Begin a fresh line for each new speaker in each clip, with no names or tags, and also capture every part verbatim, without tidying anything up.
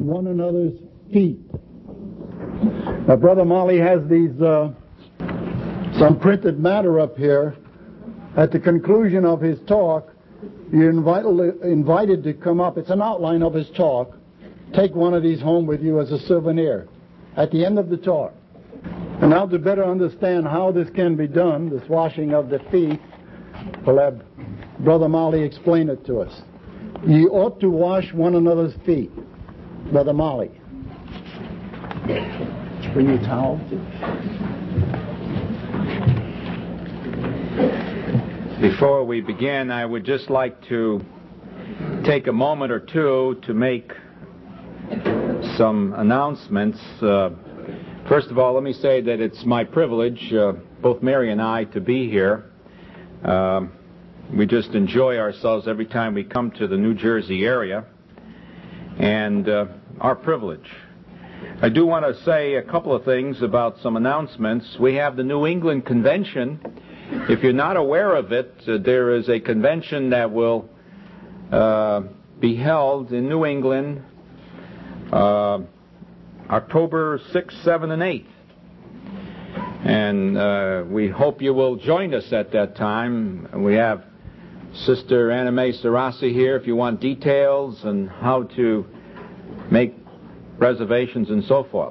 one another's feet. Now, Brother Molly has these uh, some printed matter up here. At the conclusion of his talk, you're invited, invited to come up. It's an outline of his talk. Take one of these home with you as a souvenir at the end of the talk. And now to better understand how this can be done, this washing of the feet, we'll have Brother Molly explain it to us. You ought to wash one another's feet. Brother Molly. Bring your towel.
Before we begin, I would just like to take a moment or two to make some announcements. Uh, first of all, let me say that it's my privilege, uh, both Mary and I, to be here. Uh, we just enjoy ourselves every time we come to the New Jersey area, and uh, our privilege. I do want to say a couple of things about some announcements. We have the New England Convention. If you're not aware of it, uh, there is a convention that will uh, be held in New England uh, October sixth, seventh, and eighth. And uh, we hope you will join us at that time. We have Sister Anna Mae Sarasi here if you want details on how to make reservations and so forth.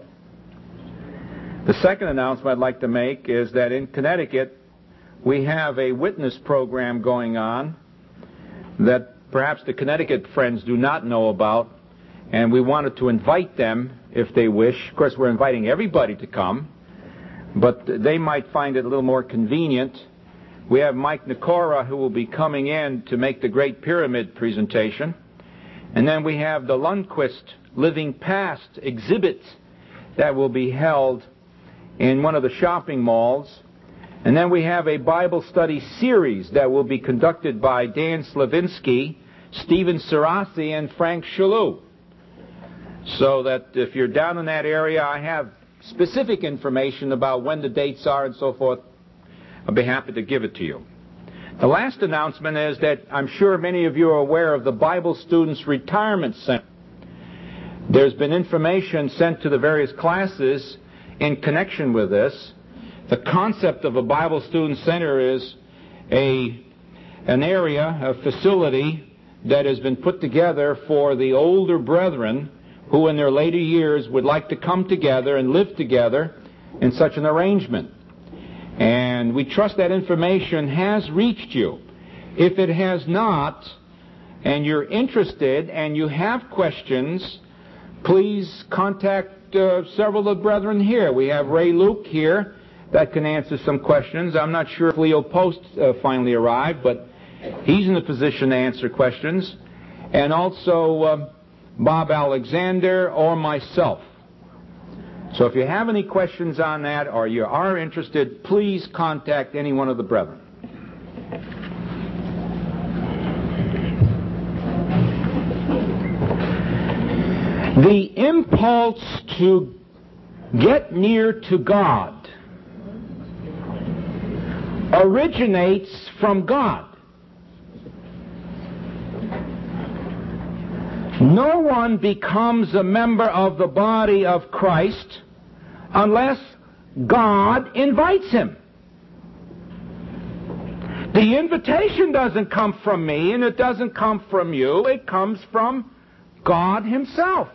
The second announcement I'd like to make is that in Connecticut, we have a witness program going on that perhaps the Connecticut friends do not know about, and we wanted to invite them if they wish. Of course, we're inviting everybody to come, but they might find it a little more convenient. We have Mike Nikora, who will be coming in to make the Great Pyramid presentation, and then we have the Lundquist Living Past exhibit that will be held in one of the shopping malls. And then we have a Bible study series that will be conducted by Dan Slavinsky, Stephen Sarasi, and Frank Shalou. So that if you're down in that area, I have specific information about when the dates are and so forth. I'll be happy to give it to you. The last announcement is that I'm sure many of you are aware of the Bible Students Retirement Center. There's been information sent to the various classes in connection with this. The concept of a Bible Student Center is a an area, a facility that has been put together for the older brethren who in their later years would like to come together and live together in such an arrangement. And we trust that information has reached you. If it has not, and you're interested and you have questions, please contact uh, several of the brethren here. We have Ray Luke here that can answer some questions. I'm not sure if Leo Post uh, finally arrived, but he's in a position to answer questions. And also uh, Bob Alexander or myself. So if you have any questions on that or you are interested, please contact any one of the brethren. The impulse to get near to God originates from God. No one becomes a member of the body of Christ unless God invites him. The invitation doesn't come from me and it doesn't come from you. It comes from God himself.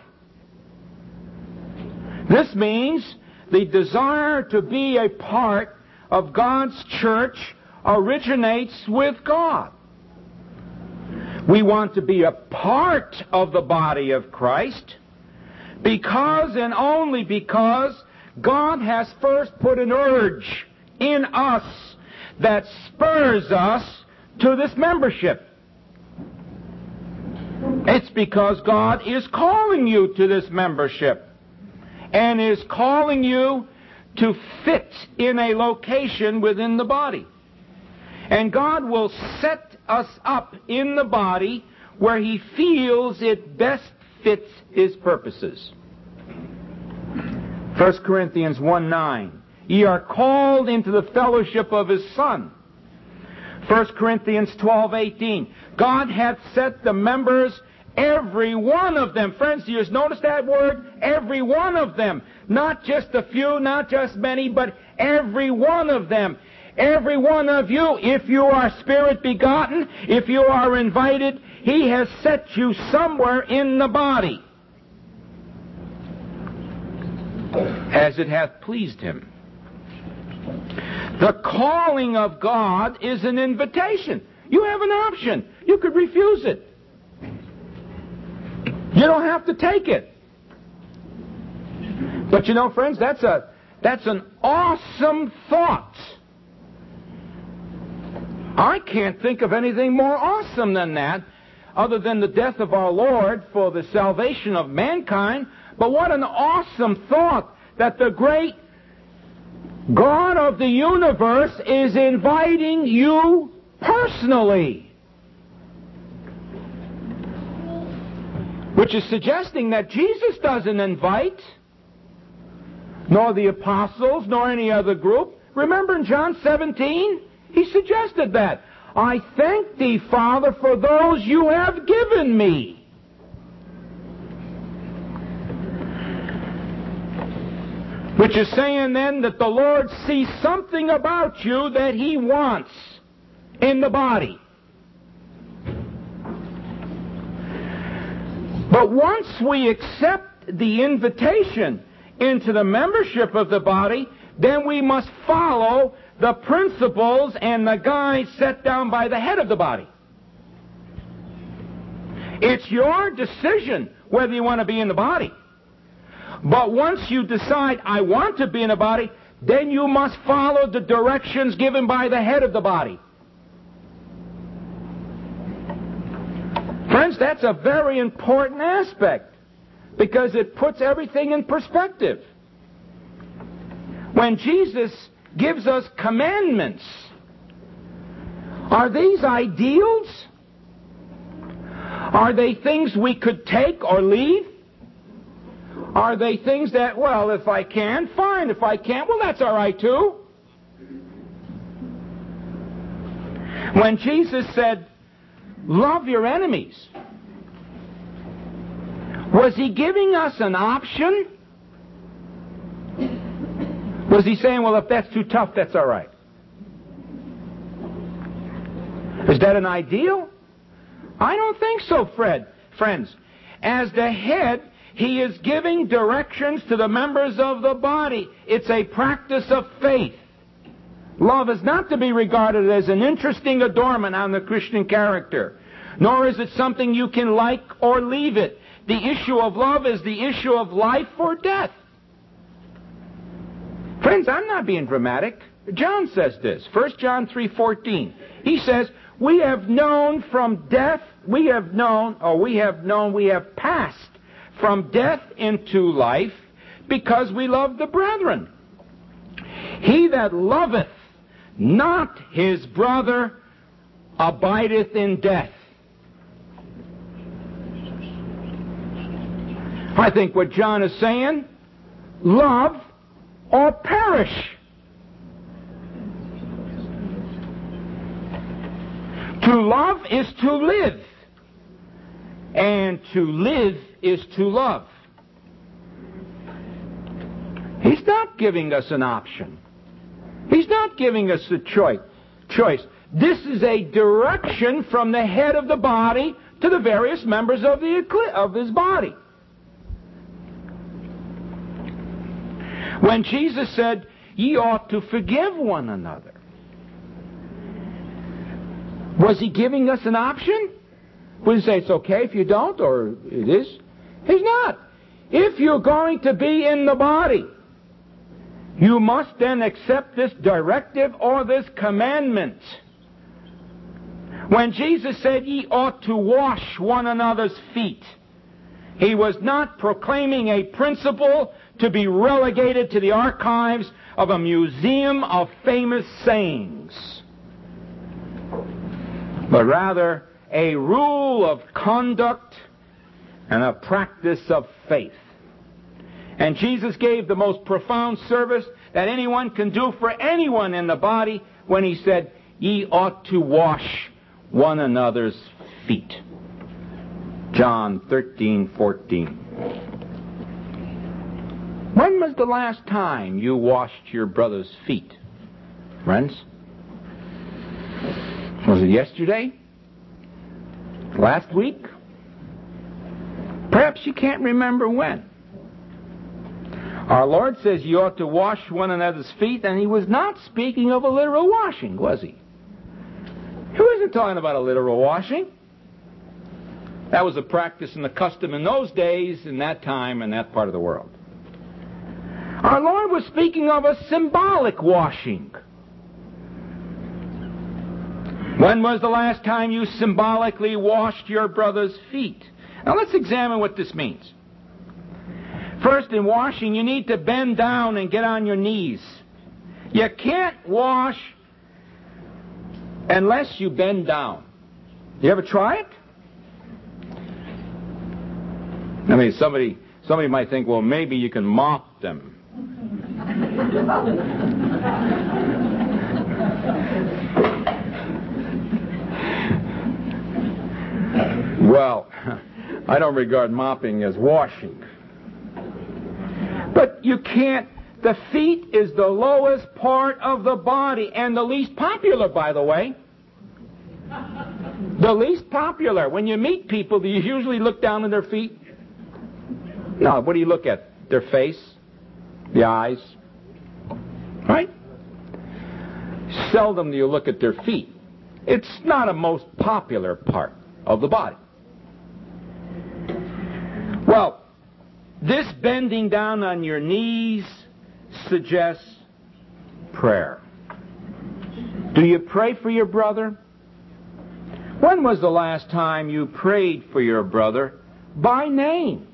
This means the desire to be a part of God's church originates with God. We want to be a part of the body of Christ because and only because God has first put an urge in us that spurs us to this membership. It's because God is calling you to this membership and is calling you to fit in a location within the body. And God will set us up in the body where he feels it best fits his purposes. First Corinthians one nine. Ye are called into the fellowship of his Son. First Corinthians twelve eighteen. God hath set the members Every one of them. Friends, do you notice that word? Every one of them. Not just a few, not just many, but every one of them. Every one of you, if you are Spirit begotten, if you are invited, He has set you somewhere in the body, as it hath pleased Him. The calling of God is an invitation. You have an option. You could refuse it. You don't have to take it. But you know, friends, that's a that's an awesome thought. I can't think of anything more awesome than that, other than the death of our Lord for the salvation of mankind. But what an awesome thought that the great God of the universe is inviting you personally. Which is suggesting that Jesus doesn't invite, nor the apostles, nor any other group. Remember in John seventeen, He suggested that. I thank Thee, Father, for those You have given Me. Which is saying then that the Lord sees something about you that He wants in the body. But once we accept the invitation into the membership of the body, then we must follow the principles and the guides set down by the head of the body. It's your decision whether you want to be in the body. But once you decide, I want to be in a body, then you must follow the directions given by the head of the body. Friends, that's a very important aspect, because it puts everything in perspective. When Jesus gives us commandments, are these ideals? Are they things we could take or leave? Are they things that, well, if I can, fine. If I can't, well, that's all right too. When Jesus said, love your enemies, was He giving us an option? Was He saying, well, if that's too tough, that's all right? Is that an ideal? I don't think so, Fred. Friends, as the head, He is giving directions to the members of the body. It's a practice of faith. Love is not to be regarded as an interesting adornment on the Christian character, nor is it something you can like or leave it. The issue of love is the issue of life or death. Friends, I'm not being dramatic. John says this, First John three fourteen. He says, we have known from death, we have known, or we have known, we have passed from death into life, because we love the brethren. He that loveth not his brother abideth in death. I think what John is saying, love or perish. To love is to live, and to live is to love. He's not giving us an option. He's not giving us a choice. Choice. This is a direction from the head of the body to the various members of the of his body. When Jesus said, ye ought to forgive one another, was He giving us an option? Would He say it's okay if you don't, or it is? He's not. If you're going to be in the body, you must then accept this directive or this commandment. When Jesus said ye ought to wash one another's feet, He was not proclaiming a principle to be relegated to the archives of a museum of famous sayings, but rather a rule of conduct and a practice of faith. And Jesus gave the most profound service that anyone can do for anyone in the body when He said, ye ought to wash one another's feet. John thirteen fourteen. When was the last time you washed your brother's feet, friends? Was it yesterday? Last week? Perhaps you can't remember when. Our Lord says you ought to wash one another's feet, and he was not speaking of a literal washing, was he? He wasn't talking about a literal washing. That was a practice and a custom in those days, in that time, in that part of the world. Our Lord was speaking of a symbolic washing. When was the last time you symbolically washed your brother's feet? Now let's examine what this means. First, in washing, you need to bend down and get on your knees. You can't wash unless you bend down. You ever try it? I mean, somebody, somebody might think, well, maybe you can mop them. Well, I don't regard mopping as washing. But you can't. The feet is the lowest part of the body and the least popular, by the way. The least popular. When you meet people, do you usually look down at their feet? No, what do you look at? Their face? The eyes? Right? Seldom do you look at their feet. It's not a most popular part of the body. Well, this bending down on your knees suggests prayer. Do you pray for your brother? When was the last time you prayed for your brother by name?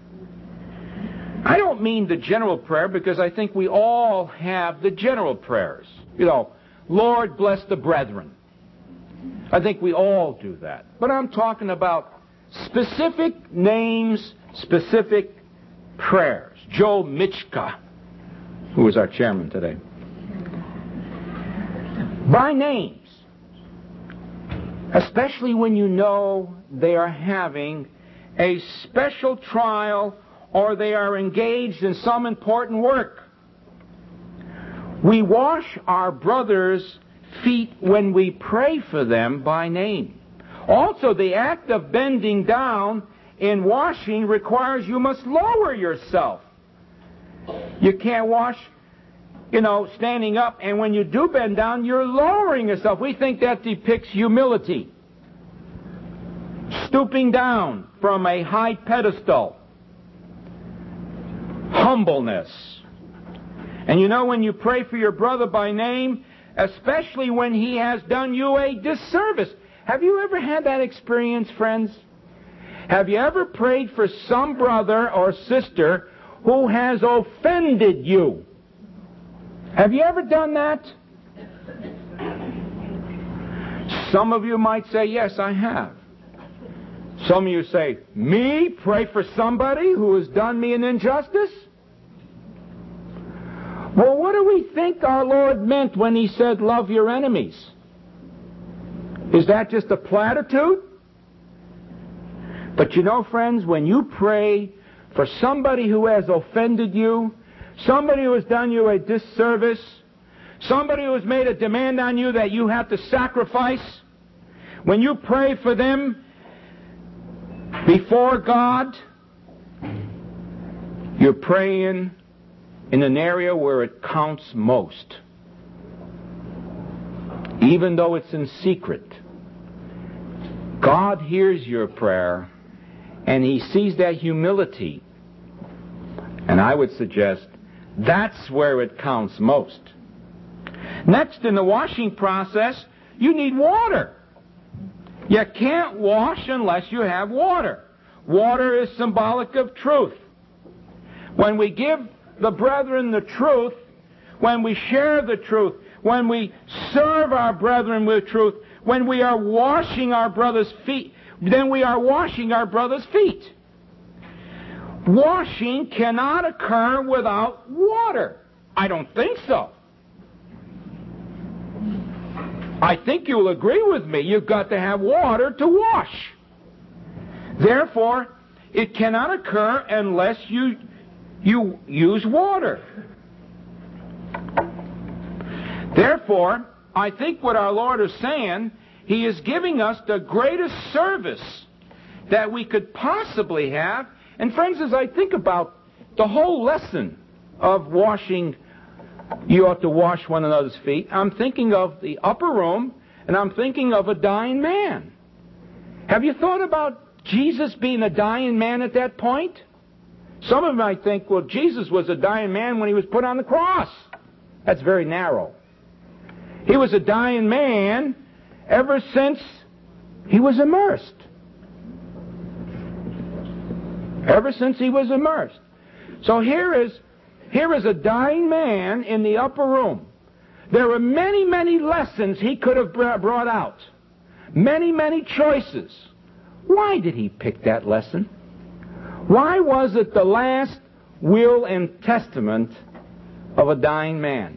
I don't mean the general prayer, because I think we all have the general prayers. You know, Lord bless the brethren. I think we all do that. But I'm talking about specific names, specific prayers. Joe Michka, who is our chairman today. By names. Especially when you know they are having a special trial or they are engaged in some important work. We wash our brothers' feet when we pray for them by name. Also, the act of bending down in washing requires you must lower yourself. You can't wash, you know, standing up, and when you do bend down, you're lowering yourself. We think that depicts humility. Stooping down from a high pedestal. Humbleness. And you know, when you pray for your brother by name, especially when he has done you a disservice. Have you ever had that experience, friends? Have you ever prayed for some brother or sister who has offended you? Have you ever done that? Some of you might say, yes, I have. Some of you say, me? Pray for somebody who has done me an injustice? Well, what do we think our Lord meant when he said, love your enemies? Is that just a platitude? But you know, friends, when you pray for somebody who has offended you, somebody who has done you a disservice, somebody who has made a demand on you that you have to sacrifice, when you pray for them before God, you're praying in an area where it counts most. Even though it's in secret, God hears your prayer, and he sees that humility. And I would suggest that's where it counts most. Next, in the washing process, you need water. You can't wash unless you have water. Water is symbolic of truth. When we give the brethren the truth, when we share the truth, when we serve our brethren with truth, when we are washing our brother's feet, then we are washing our brother's feet. Washing cannot occur without water. I don't think so. I think you'll agree with me. You've got to have water to wash.
Therefore, it cannot occur unless you, you use water. Therefore, I think what our Lord is saying, He is giving us the greatest service that we could possibly have. And friends, as I think about the whole lesson of washing, you ought to wash one another's feet, I'm thinking of the upper room, and I'm thinking of a dying man. Have you thought about Jesus being a dying man at that point? Some of them might think, well, Jesus was a dying man when He was put on the cross. That's very narrow. He was a dying man ever since He was immersed. Ever since He was immersed. So here is, here is a dying man in the upper room. There are many, many lessons He could have brought out. Many, many choices. Why did He pick that lesson? Why was it the last will and testament of a dying man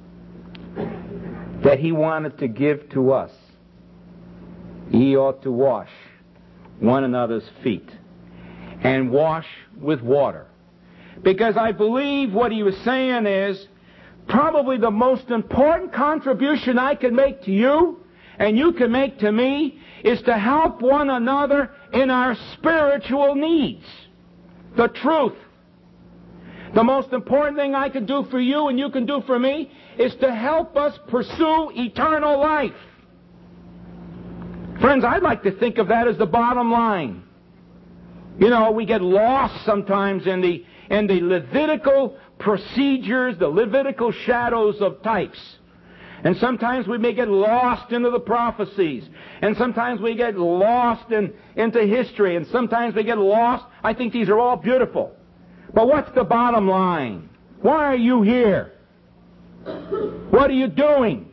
that He wanted to give to us? Ye ought to wash one another's feet, and wash with water. Because I believe what He was saying is, probably the most important contribution I can make to you, and you can make to me, is to help one another in our spiritual needs. The truth. The most important thing I can do for you and you can do for me is to help us pursue eternal life. Friends, I'd like to think of that as the bottom line. You know, we get lost sometimes in the in the Levitical procedures, the Levitical shadows of types. And sometimes we may get lost into the prophecies. And sometimes we get lost in, into history. And sometimes we get lost. I think these are all beautiful. But what's the bottom line? Why are you here? What are you doing?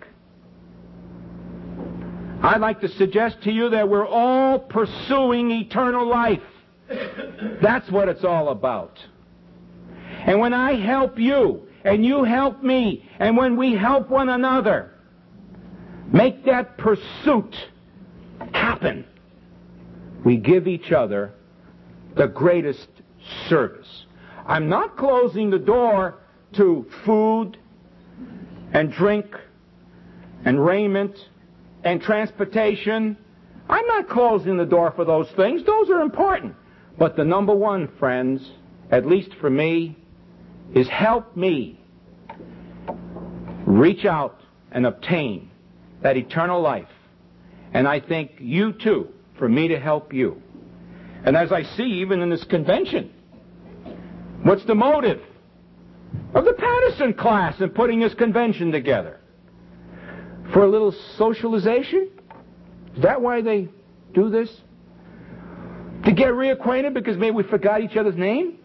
I'd like to suggest to you that we're all pursuing eternal life. That's what it's all about. And when I help you, and you help me, and when we help one another, make that pursuit happen, we give each other the greatest service. I'm not closing the door to food and drink and raiment and transportation. I'm not closing the door for those things. Those are important. But the number one, friends, at least for me, is help me reach out and obtain that eternal life. And I think you too, for me to help you. And as I see even in this convention, what's the motive of the Patterson class in putting this convention together? For a little socialization? Is that why they do this? To get reacquainted because maybe we forgot each other's name?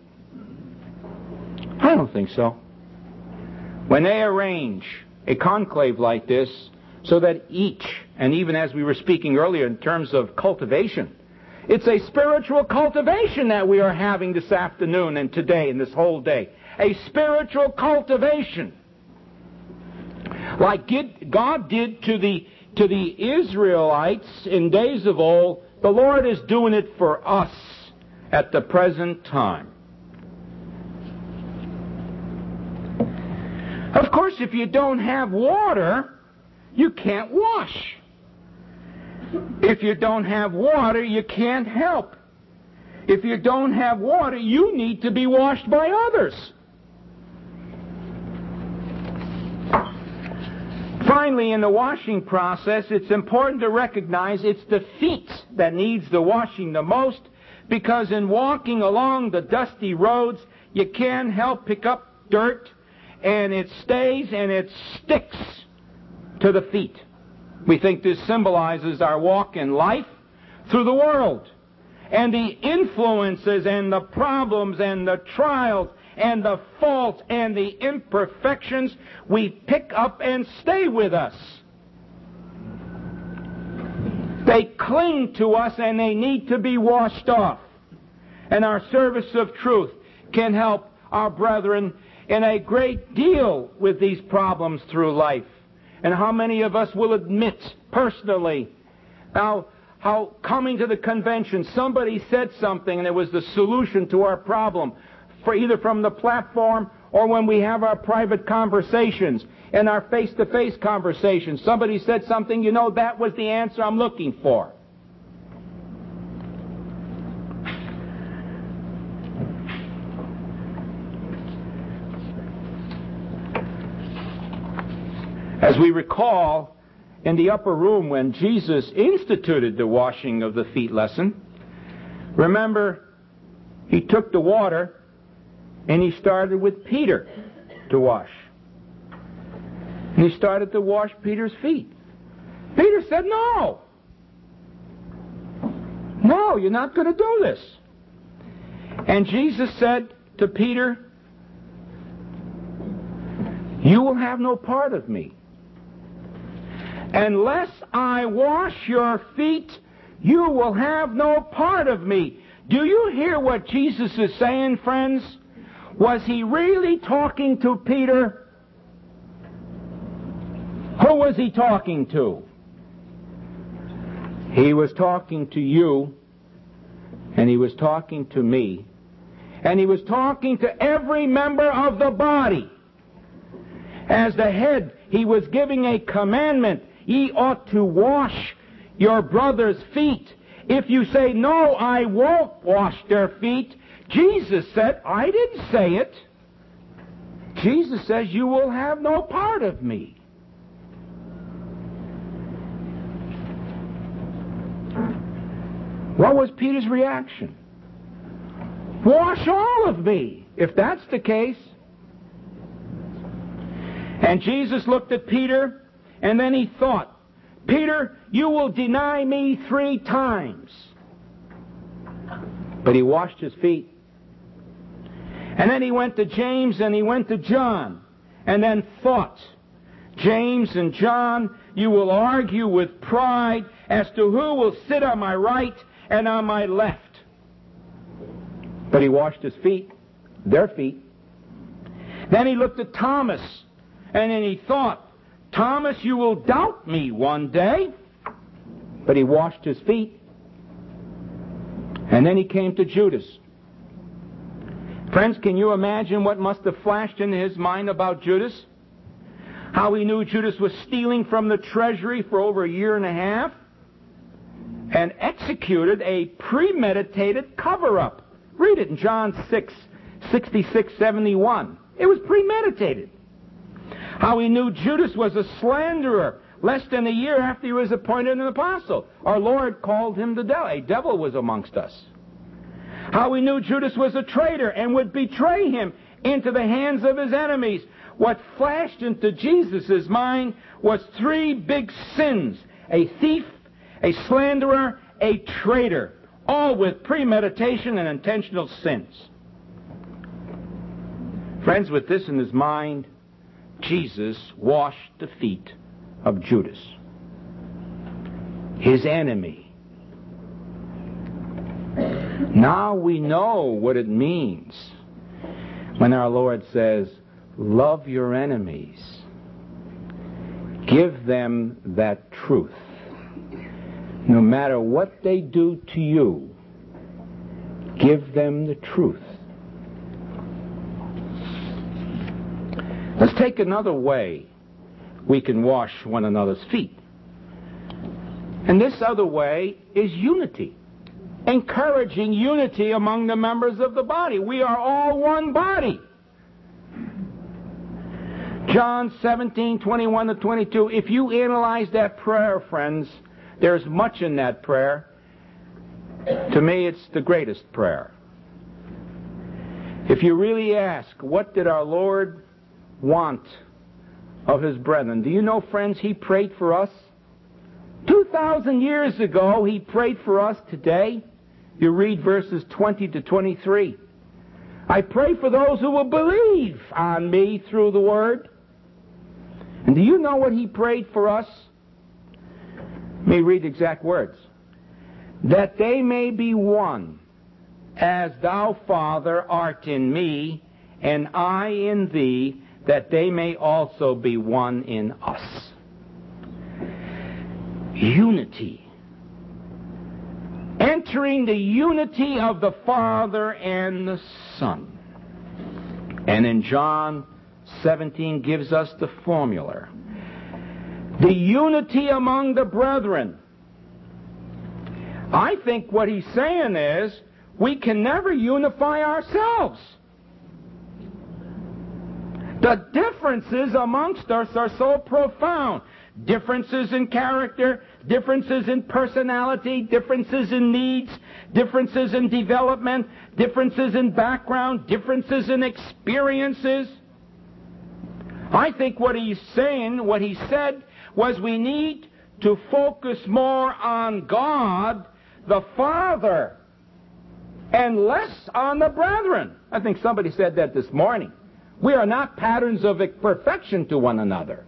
I don't think so. When they arrange a conclave like this so that each, and even as we were speaking earlier in terms of cultivation, it's a spiritual cultivation that we are having this afternoon and today and this whole day. A spiritual cultivation. Like God did to the, to the Israelites in days of old, the Lord is doing it for us at the present time. Of course, if you don't have water, you can't wash. If you don't have water, you can't help. If you don't have water, you need to be washed by others. Finally, in the washing process, it's important to recognize it's the feet that needs the washing the most, because in walking along the dusty roads, you can't help pick up dirt, and it stays and it sticks to the feet. We think this symbolizes our walk in life through the world, and the influences and the problems and the trials and the faults and the imperfections we pick up and stay with us. They cling to us and they need to be washed off. And our service of truth can help our brethren in a great deal with these problems through life. And how many of us will admit personally, now, how coming to the convention, somebody said something and it was the solution to our problem, for either from the platform or when we have our private conversations and our face-to-face conversations. Somebody said something, you know, that was the answer I'm looking for. As we recall, in the upper room when Jesus instituted the washing of the feet lesson, remember, he took the water and he started with Peter to wash. And he started to wash Peter's feet. Peter said, no. No, you're not going to do this. And Jesus said to Peter, you will have no part of me. Unless I wash your feet, you will have no part of me. Do you hear what Jesus is saying, friends? Was he really talking to Peter? Who was he talking to? He was talking to you, and he was talking to me, and he was talking to every member of the body. As the head, he was giving a commandment. Ye ought to wash your brother's feet. If you say, no, I won't wash their feet, Jesus said, I didn't say it. Jesus says, you will have no part of me. What was Peter's reaction? Wash all of me, if that's the case. And Jesus looked at Peter, and then he thought, Peter, you will deny me three times. But he washed his feet. And then he went to James and he went to John, and then thought, James and John, you will argue with pride as to who will sit on my right and on my left. But he washed his feet, their feet. Then he looked at Thomas, and then he thought, Thomas, you will doubt me one day. But he washed his feet. And then he came to Judas. Friends, can you imagine what must have flashed into his mind about Judas? How he knew Judas was stealing from the treasury for over a year and a half and executed a premeditated cover-up. Read it in John six, sixty-six, seventy-one. It was premeditated. How he knew Judas was a slanderer less than a year after he was appointed an apostle. Our Lord called him the devil. A devil was amongst us. How he knew Judas was a traitor and would betray him into the hands of his enemies. What flashed into Jesus' mind was three big sins. A thief, a slanderer, a traitor. All with premeditation and intentional sins. Friends, with this in his mind, Jesus washed the feet of Judas, his enemy. Now we know what it means when our Lord says, love your enemies. Give them that truth. No matter what they do to you, give them the truth. Let's take another way we can wash one another's feet. And this other way is unity. Encouraging unity among the members of the body. We are all one body. John seventeen, twenty-one to twenty-two. If you analyze that prayer, friends, there's much in that prayer. To me, it's the greatest prayer. If you really ask, what did our Lord want of his brethren? Do you know, friends, he prayed for us? Two thousand years ago, he prayed for us today. You read verses twenty to twenty-three. I pray for those who will believe on me through the word. And do you know what he prayed for us? Let me read the exact words. That they may be one, as thou, Father, art in me, and I in thee, that they may also be one in us. Unity. entering the unity of the Father and the Son. And in John seventeen gives us the formula. The unity among the brethren. I think what he's saying is we can never unify ourselves. The differences amongst us are so profound. Differences in character, differences in personality, differences in needs, differences in development, differences in background, differences in experiences. I think what he's saying, what he said, was we need to focus more on God, the Father, and less on the brethren. I think somebody said that this morning. We are not patterns of perfection to one another.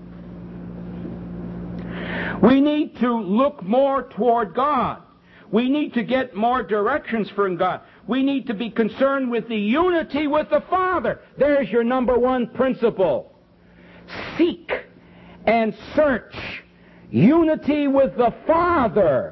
We need to look more toward God. We need to get more directions from God. We need to be concerned with the unity with the Father. There's your number one principle. Seek and search unity with the Father.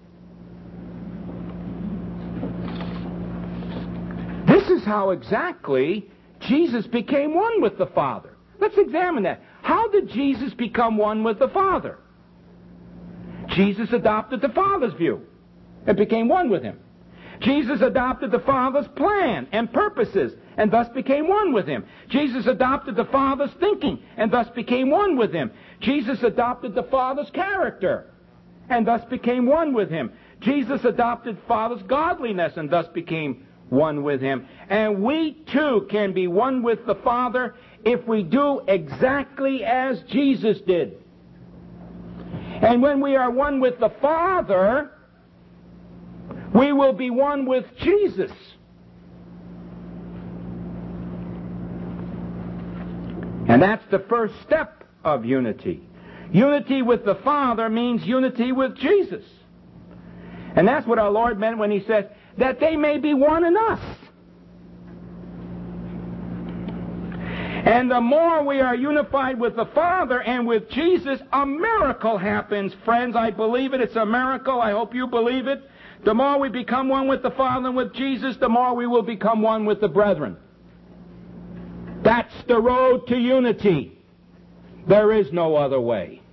This is how exactly Jesus became one with the Father. Let's examine that. How did Jesus become one with the Father? Jesus adopted the Father's view and became one with Him. Jesus adopted the Father's plan and purposes and thus became one with Him. Jesus adopted the Father's thinking and thus became one with Him. Jesus adopted the Father's character and thus became one with Him. Jesus adopted Father's godliness and thus became one with Him. And we too can be one with the Father if we do exactly as Jesus did. And when we are one with the Father, we will be one with Jesus. And that's the first step of unity. Unity with the Father means unity with Jesus. And that's what our Lord meant when He said, that they may be one in us. And the more we are unified with the Father and with Jesus, a miracle happens, friends. I believe it. It's a miracle. I hope you believe it. The more we become one with the Father and with Jesus, the more we will become one with the brethren. That's the road to unity. There is no other way.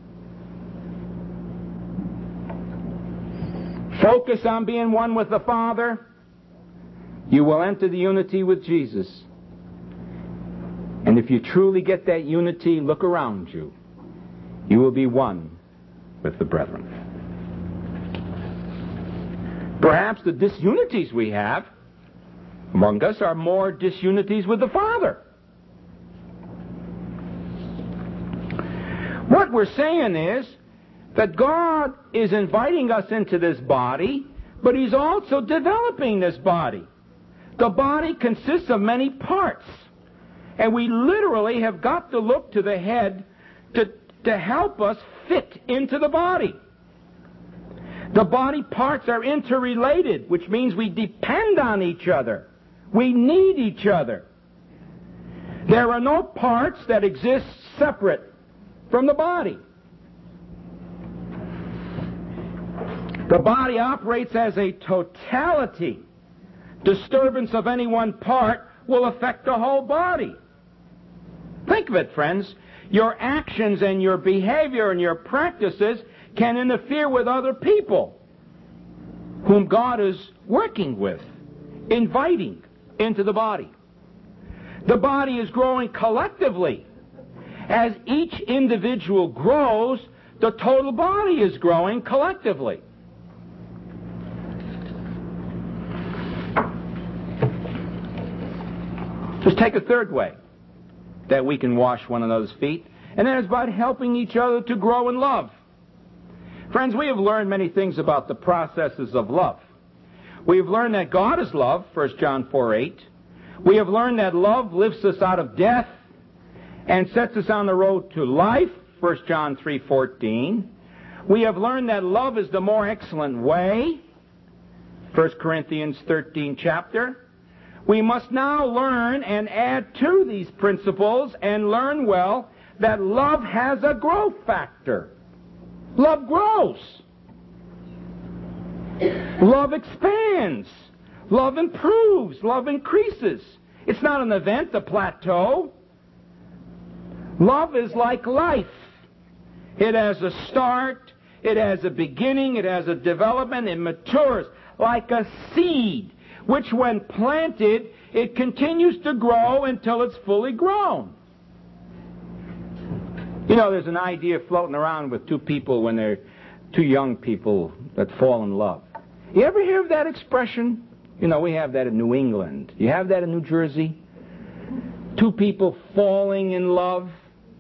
Focus on being one with the Father. You will enter the unity with Jesus. And if you truly get that unity, look around you. You will be one with the brethren. Perhaps the disunities we have among us are more disunities with the Father. What we're saying is that God is inviting us into this body, but He's also developing this body. The body consists of many parts. And we literally have got to look to the head to, to help us fit into the body. The body parts are interrelated, which means we depend on each other. We need each other. There are no parts that exist separate from the body. The body operates as a totality. Disturbance of any one part will affect the whole body. Think of it, friends. Your actions and your behavior and your practices can interfere with other people whom God is working with, inviting into the body. The body is growing collectively. As each individual grows, the total body is growing collectively. Just take a third way that we can wash one another's feet, and that is by helping each other to grow in love. Friends, we have learned many things about the processes of love. We have learned that God is love, First John four eight. We have learned that love lifts us out of death and sets us on the road to life, First John three fourteen. We have learned that love is the more excellent way, First Corinthians thirteen chapter. We must now learn and add to these principles and learn well that love has a growth factor. Love grows. Love expands. Love improves. Love increases. It's not an event, a plateau. Love is like life. It has a start, it has a beginning, it has a development, it matures like a seed, which when planted, it continues to grow until it's fully grown. You know, there's an idea floating around with two people when they're two young people that fall in love. You ever hear of that expression? You know, we have that in New England. You have that in New Jersey? Two people falling in love.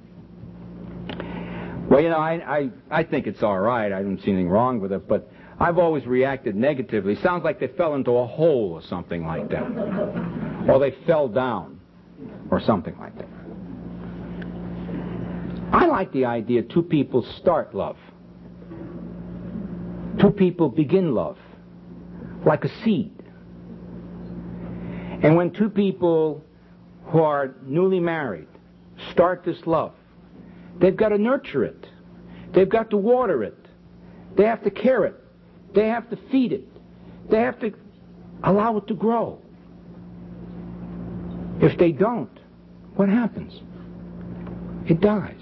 Well, you know, I, I, I think it's all right. I don't see anything wrong with it, but I've always reacted negatively. It sounds like they fell into a hole or something like that. Or they fell down or something like that. I like the idea two people start love. Two people begin love, like a seed. And when two people who are newly married start this love, they've got to nurture it. They've got to water it. They have to care it. They have to feed it. They have to allow it to grow. If they don't, what happens? It dies.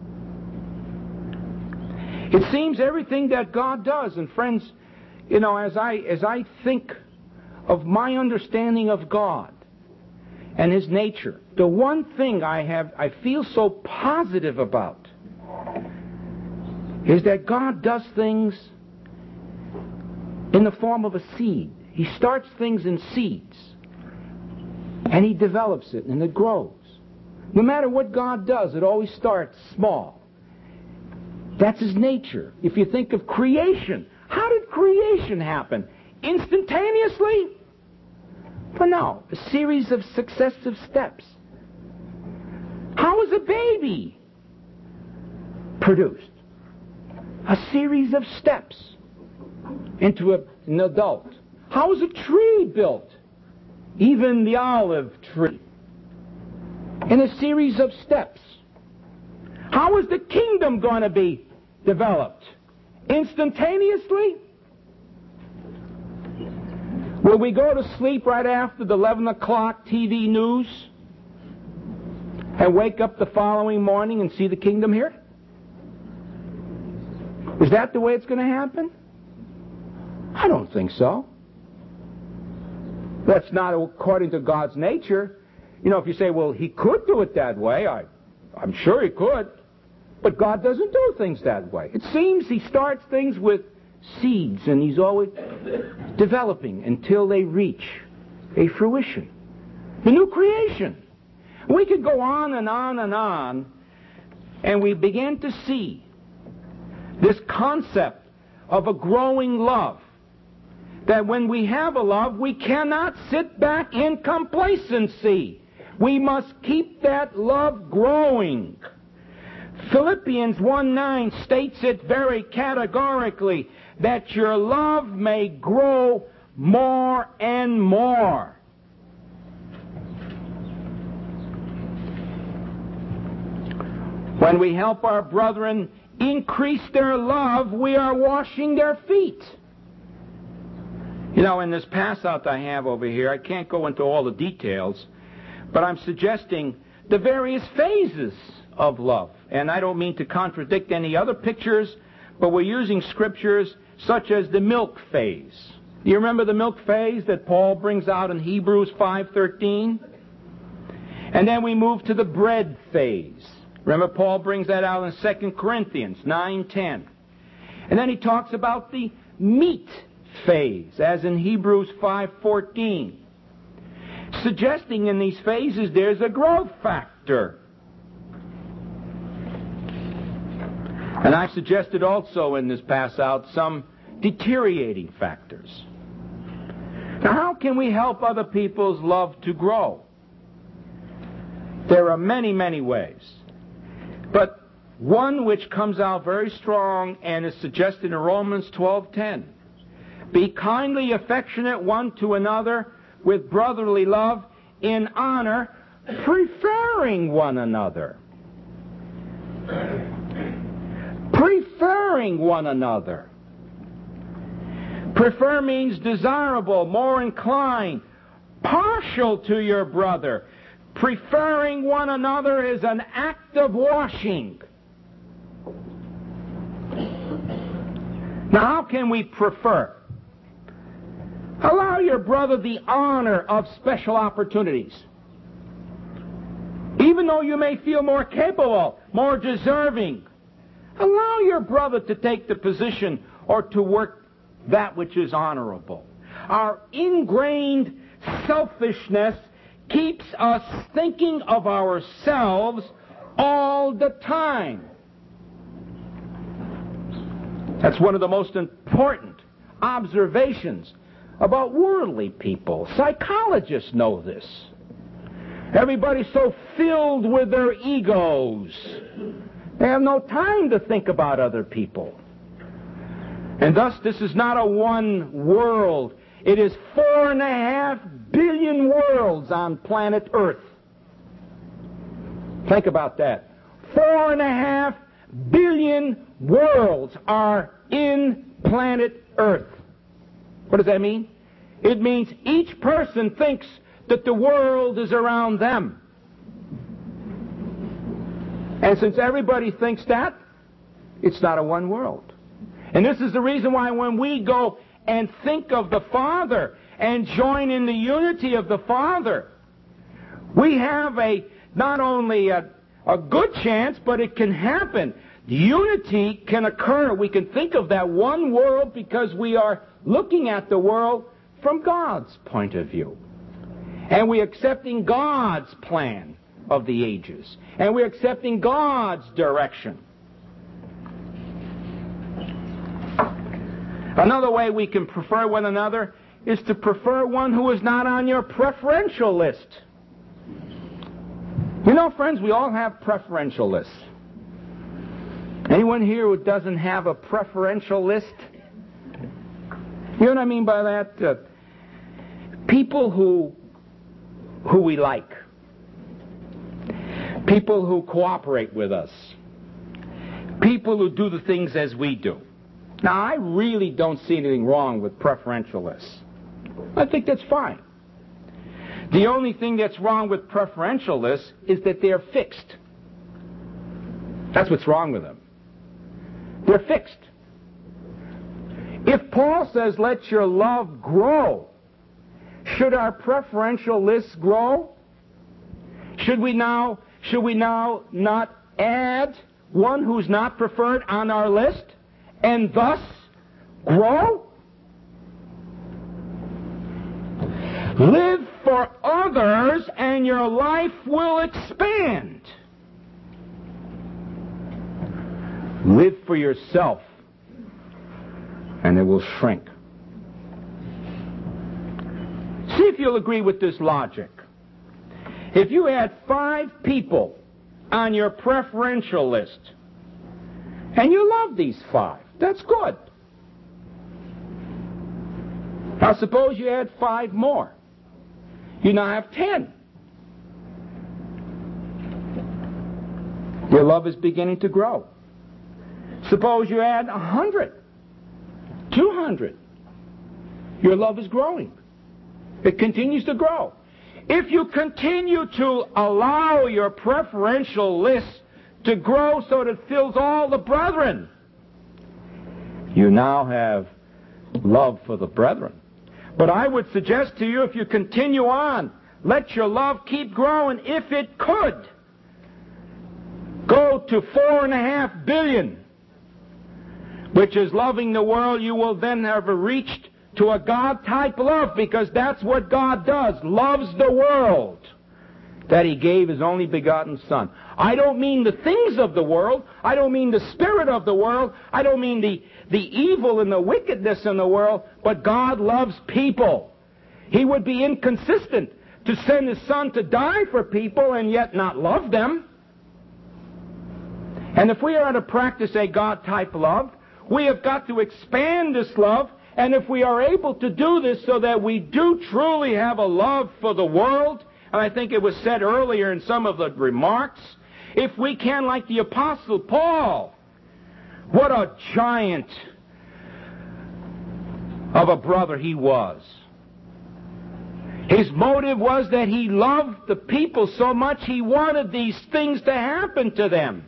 It seems everything that God does, and friends, you know, as I as I think of my understanding of God and His nature, the one thing I have I feel so positive about is that God does things in the form of a seed. He starts things in seeds, and He develops it, and it grows. No matter what God does, it always starts small. That's His nature. If you think of creation, how did creation happen? Instantaneously? But no, a series of successive steps. How is a baby produced? A series of steps into a, an adult. How is a tree built? Even the olive tree. In a series of steps. How is the kingdom going to be developed? Instantaneously? Will we go to sleep right after the eleven o'clock T V news and wake up the following morning and see the kingdom here? Is that the way it's going to happen? I don't think so. That's not according to God's nature. You know, if you say, well, He could do it that way, I, I'm sure He could. But God doesn't do things that way. It seems He starts things with seeds, and He's always developing until they reach a fruition. The new creation. We could go on and on and on, and we begin to see this concept of a growing love. That when we have a love, we cannot sit back in complacency. We must keep that love growing. Philippians one nine states it very categorically, that your love may grow more and more. When we help our brethren increase their love, we are washing their feet. You know, in this pass-out I have over here, I can't go into all the details, but I'm suggesting the various phases of love. And I don't mean to contradict any other pictures, but we're using scriptures such as the milk phase. Do you remember the milk phase that Paul brings out in Hebrews five thirteen? And then we move to the bread phase. Remember, Paul brings that out in Second Corinthians nine ten. And then he talks about the meat phase, as in Hebrews five fourteen. Suggesting in these phases there's a growth factor. And I suggested also in this pass-out some deteriorating factors. Now, how can we help other people's love to grow? There are many, many ways. But one which comes out very strong and is suggested in Romans twelve ten. Be kindly affectionate one to another with brotherly love, in honor, preferring one another. Preferring one another. Prefer means desirable, more inclined, partial to your brother. Preferring one another is an act of washing. Now, how can we prefer? Allow your brother the honor of special opportunities. Even though you may feel more capable, more deserving, allow your brother to take the position or to work that which is honorable. Our ingrained selfishness keeps us thinking of ourselves all the time. That's one of the most important observations about worldly people. Psychologists know this. Everybody's so filled with their egos. They have no time to think about other people. And thus, this is not a one world. It is four and a half billion worlds on planet Earth. Think about that. Four and a half billion worlds are in planet Earth. What does that mean? It means each person thinks that the world is around them. And since everybody thinks that, it's not a one world. And this is the reason why when we go and think of the Father and join in the unity of the Father, we have a not only a, a good chance, but it can happen. Unity can occur. We can think of that one world because we are looking at the world from God's point of view. And we're accepting God's plan of the ages. And we're accepting God's direction. Another way we can prefer one another is to prefer one who is not on your preferential list. You know, friends, we all have preferential lists. Anyone here who doesn't have a preferential list? You know what I mean by that? Uh, people who who we like. People who cooperate with us. People who do the things as we do. Now, I really don't see anything wrong with preferential lists. I think that's fine. The only thing that's wrong with preferential lists is that they're fixed. That's what's wrong with them. They're fixed. If Paul says, let your love grow, should our preferential lists grow? Should we now, should we now not add one who's not preferred on our list and thus grow? Live for others and your life will expand. Live for yourself and it will shrink. See if you'll agree with this logic. If you had five people on your preferential list and you love these five, that's good. Now suppose you add five more. You now have ten. Your love is beginning to grow. Suppose you add a hundred, two hundred. Your love is growing. It continues to grow. If you continue to allow your preferential list to grow so that it fills all the brethren, you now have love for the brethren. But I would suggest to you, if you continue on, let your love keep growing. If it could go to four and a half billion, which is loving the world, you will then have reached to a God-type love, because that's what God does, loves the world, that He gave His only begotten Son. I don't mean the things of the world. I don't mean the spirit of the world. I don't mean the, the evil and the wickedness in the world, but God loves people. He would be inconsistent to send His Son to die for people and yet not love them. And if we are to practice a God-type love, we have got to expand this love. And if we are able to do this so that we do truly have a love for the world, and I think it was said earlier in some of the remarks, if we can, like the Apostle Paul, what a giant of a brother he was. His motive was that he loved the people so much he wanted these things to happen to them.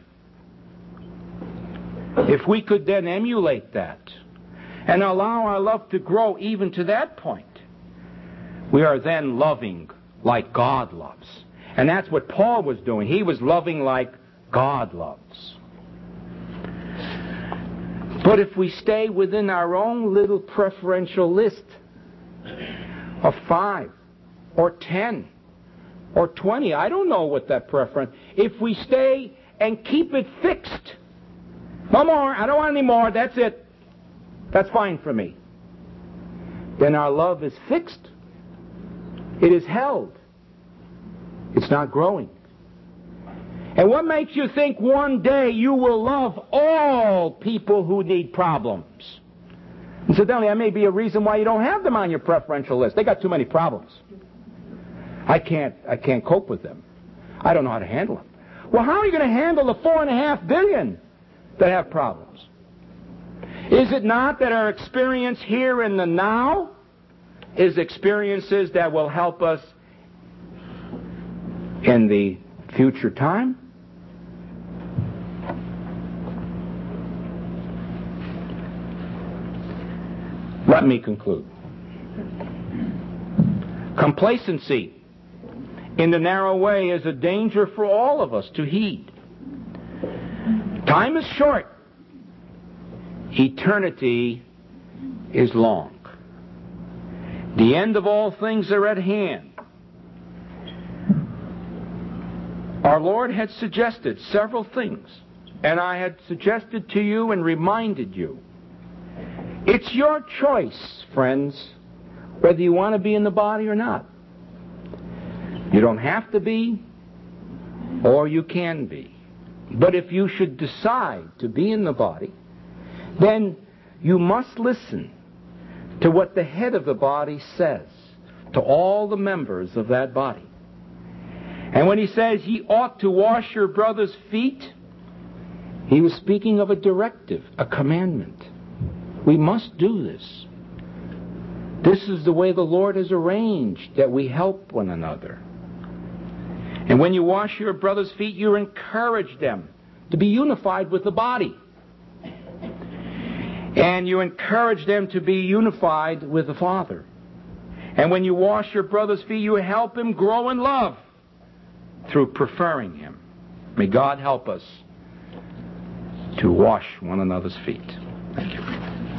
If we could then emulate that and allow our love to grow even to that point, we are then loving like God loves. And that's what Paul was doing. He was loving like God loves. But if we stay within our own little preferential list of five or ten or twenty, I don't know what that preference, if we stay and keep it fixed, no more, I don't want any more, that's it, that's fine for me, then our love is fixed. It is held. It's not growing. And what makes you think one day you will love all people who need problems? Incidentally, that may be a reason why you don't have them on your preferential list. They got too many problems. I can't, I can't cope with them. I don't know how to handle them. Well, how are you going to handle the four and a half billion that have problems? Is it not that our experience here in the now is experiences that will help us in the future time? Let me conclude. Complacency in the narrow way is a danger for all of us to heed. Time is short. Eternity is long. The end of all things are at hand. Our Lord had suggested several things, and I had suggested to you and reminded you. It's your choice, friends, whether you want to be in the body or not. You don't have to be, or you can be. But if you should decide to be in the body, then you must listen to what the head of the body says to all the members of that body. And when he says ye ought to wash your brother's feet, he was speaking of a directive, a commandment. We must do this. This is the way the Lord has arranged that we help one another. And when you wash your brother's feet, you encourage them to be unified with the body. And you encourage them to be unified with the Father. And when you wash your brother's feet, you help him grow in love through preferring him. May God help us to wash one another's feet. Thank you.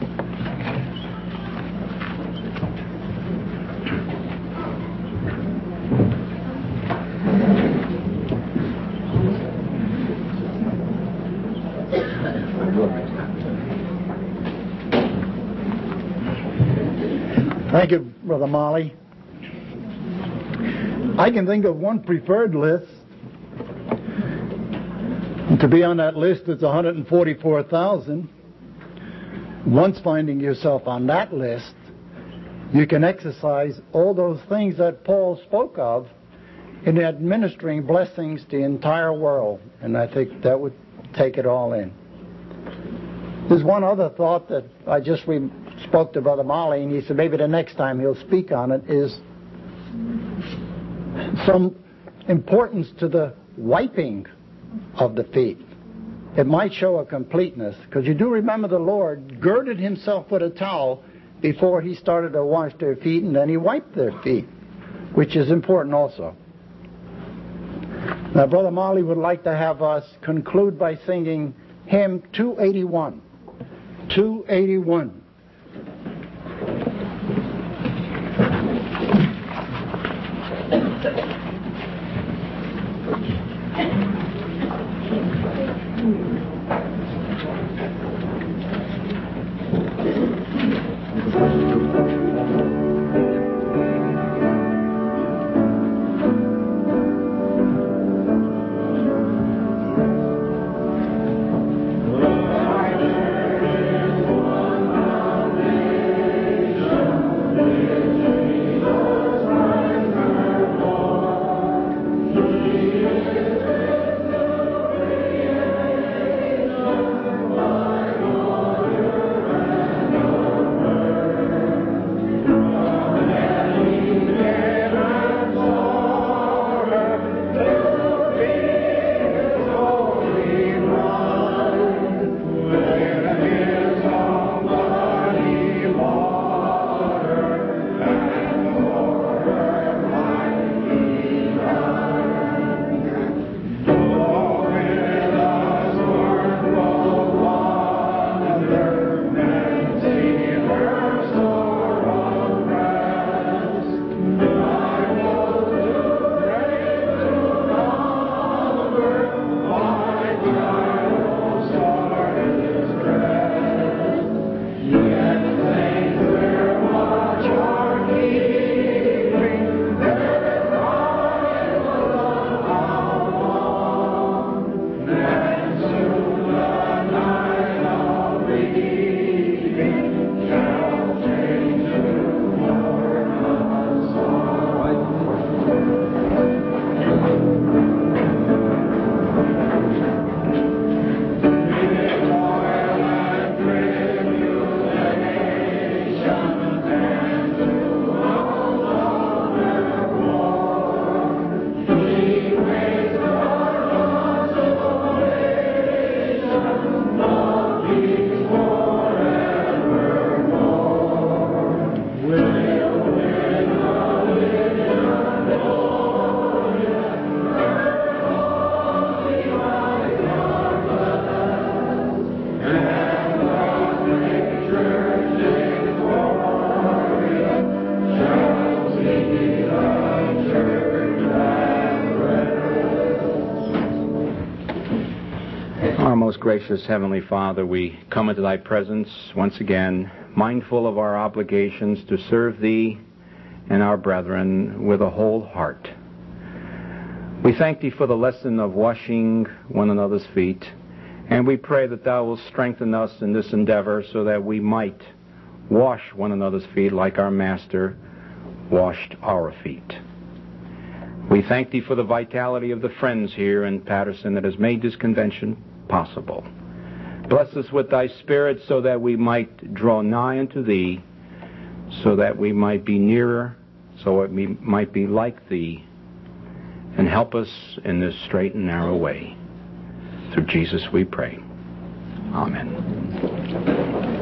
Thank you, Brother Molly. I can think of one preferred list. To be on that list, it's one hundred forty-four thousand. Once finding yourself on that list, you can exercise all those things that Paul spoke of in administering blessings to the entire world. And I think that would take it all in. There's one other thought that I just re- spoke to Brother Molly, and he said maybe the next time he'll speak on it, is some importance to the wiping of the feet. It might show a completeness, because you do remember the Lord girded himself with a towel before he started to wash their feet, and then he wiped their feet, which is important also. Now, Brother Molly would like to have us conclude by singing hymn two eighty-one. two eighty-one.
Most gracious Heavenly Father, we come into Thy presence once again, mindful of our obligations to serve Thee and our brethren with a whole heart. We thank Thee for the lesson of washing one another's feet, and we pray that Thou will strengthen us in this endeavor so that we might wash one another's feet like our Master washed our feet. We thank Thee for the vitality of the friends here in Patterson that has made this convention possible. Bless us with Thy Spirit so that we might draw nigh unto Thee, so that we might be nearer, so that we might be like Thee, and help us in this straight and narrow way. Through Jesus we pray. Amen.